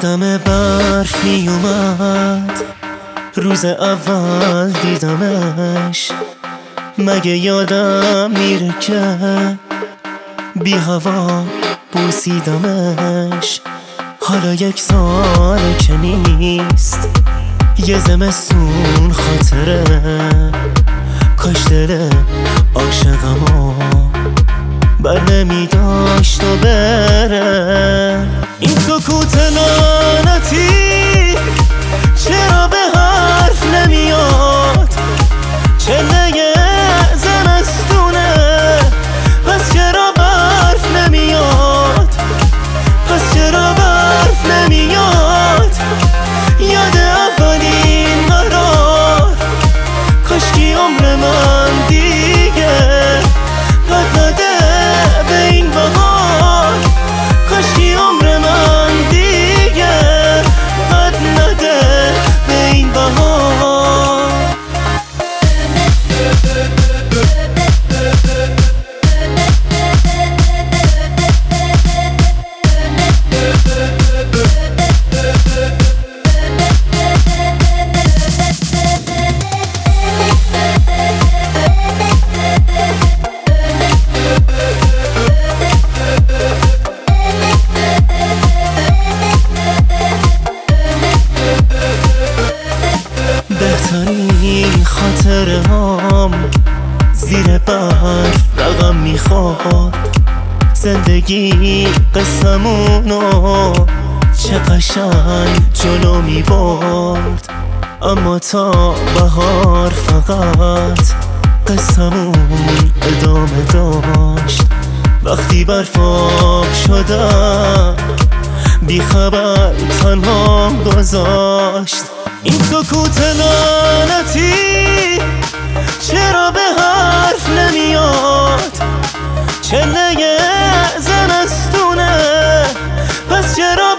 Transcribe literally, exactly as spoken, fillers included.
یادم برف می اومد روز اول دیدمش، مگه یادم میره که بی هوا بوسیدمش. حالا یک سال که نیست، یه زمستون خاطره، کاش دل عاشقمو بر نمی داشت و بره. این سکوت لعنتی چرا به حرف نمیاد؟ چله زمستونه پس چرا برف نمیاد؟ پس چرا برف نمیاد؟ یاد اولین قرار، کاشکی عمر من دیگه قد نده به این بهار، کاشکی عمر من دیگه قد نده به این بهار. بهترین خاطره هام زیر برف رقم میخواد. زندگی قسمونو چه قشنگ جلو میبرد، اما تا بهار فقط قسمون ادامه داشت. وقتی برف آب شدم بی خبر تنها گذاشت. این سکوت لعنتی چرا به حرف نمیاد؟ چله زمستونه پس چرا